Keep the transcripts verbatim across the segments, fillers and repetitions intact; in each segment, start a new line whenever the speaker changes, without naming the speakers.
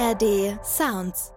R D Sounds.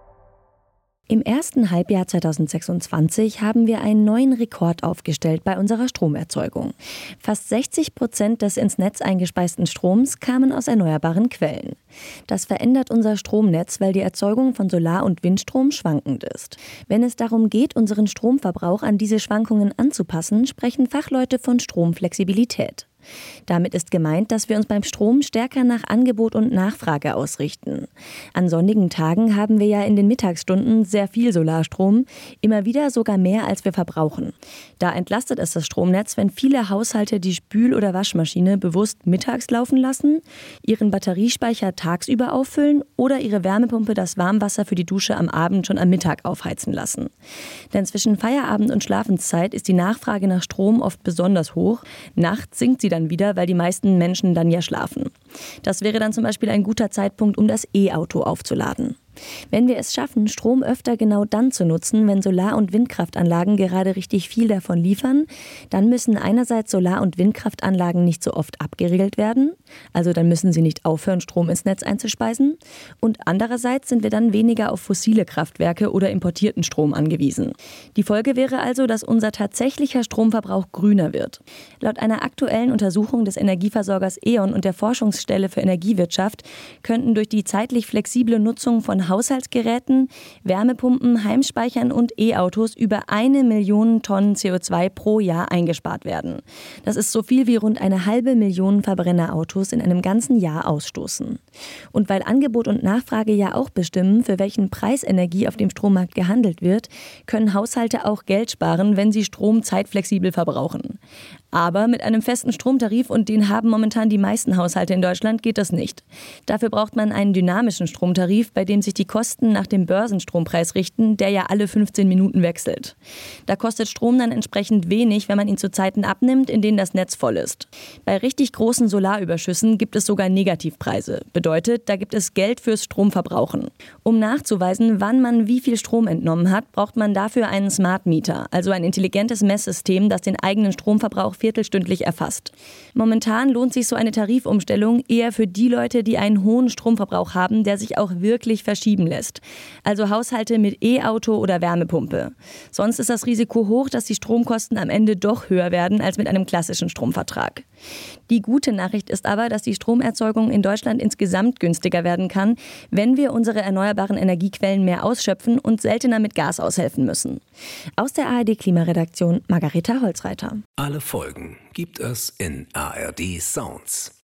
Im ersten Halbjahr zweitausendsechsundzwanzig haben wir einen neuen Rekord aufgestellt bei unserer Stromerzeugung. Fast sechzig Prozent des ins Netz eingespeisten Stroms kamen aus erneuerbaren Quellen. Das verändert unser Stromnetz, weil die Erzeugung von Solar- und Windstrom schwankend ist. Wenn es darum geht, unseren Stromverbrauch an diese Schwankungen anzupassen, sprechen Fachleute von Stromflexibilität. Damit ist gemeint, dass wir uns beim Strom stärker nach Angebot und Nachfrage ausrichten. An sonnigen Tagen haben wir ja in den Mittagsstunden sehr viel Solarstrom, immer wieder sogar mehr, als wir verbrauchen. Da entlastet es das Stromnetz, wenn viele Haushalte die Spül- oder Waschmaschine bewusst mittags laufen lassen, ihren Batteriespeicher tagsüber auffüllen oder ihre Wärmepumpe das Warmwasser für die Dusche am Abend schon am Mittag aufheizen lassen. Denn zwischen Feierabend und Schlafenszeit ist die Nachfrage nach Strom oft besonders hoch. Nachts sinkt sie dann wieder, weil die meisten Menschen dann ja schlafen. Das wäre dann zum Beispiel ein guter Zeitpunkt, um das E-Auto aufzuladen. Wenn wir es schaffen, Strom öfter genau dann zu nutzen, wenn Solar- und Windkraftanlagen gerade richtig viel davon liefern, dann müssen einerseits Solar- und Windkraftanlagen nicht so oft abgeregelt werden, also dann müssen sie nicht aufhören, Strom ins Netz einzuspeisen, und andererseits sind wir dann weniger auf fossile Kraftwerke oder importierten Strom angewiesen. Die Folge wäre also, dass unser tatsächlicher Stromverbrauch grüner wird. Laut einer aktuellen Untersuchung des Energieversorgers E O N und der Forschungsstelle für Energiewirtschaft könnten durch die zeitlich flexible Nutzung von Haushaltsgeräten, Wärmepumpen, Heimspeichern und E-Autos über eine Million Tonnen C O zwei pro Jahr eingespart werden. Das ist so viel wie rund eine halbe Million Verbrennerautos in einem ganzen Jahr ausstoßen. Und weil Angebot und Nachfrage ja auch bestimmen, für welchen Preis Energie auf dem Strommarkt gehandelt wird, können Haushalte auch Geld sparen, wenn sie Strom zeitflexibel verbrauchen. Aber mit einem festen Stromtarif, und den haben momentan die meisten Haushalte in Deutschland, geht das nicht. Dafür braucht man einen dynamischen Stromtarif, bei dem sich die Kosten nach dem Börsenstrompreis richten, der ja alle fünfzehn Minuten wechselt. Da kostet Strom dann entsprechend wenig, wenn man ihn zu Zeiten abnimmt, in denen das Netz voll ist. Bei richtig großen Solarüberschüssen gibt es sogar Negativpreise. Bedeutet, da gibt es Geld fürs Stromverbrauchen. Um nachzuweisen, wann man wie viel Strom entnommen hat, braucht man dafür einen Smart Meter, also ein intelligentes Messsystem, das den eigenen Stromverbrauch viertelstündlich erfasst. Momentan lohnt sich so eine Tarifumstellung eher für die Leute, die einen hohen Stromverbrauch haben, der sich auch wirklich verschieben lässt. Also Haushalte mit E-Auto oder Wärmepumpe. Sonst ist das Risiko hoch, dass die Stromkosten am Ende doch höher werden als mit einem klassischen Stromvertrag. Die gute Nachricht ist aber, dass die Stromerzeugung in Deutschland insgesamt günstiger werden kann, wenn wir unsere erneuerbaren Energiequellen mehr ausschöpfen und seltener mit Gas aushelfen müssen. Aus der A R D-Klimaredaktion Margareta Holzreiter.
Alle Folgen gibt es in A R D Sounds.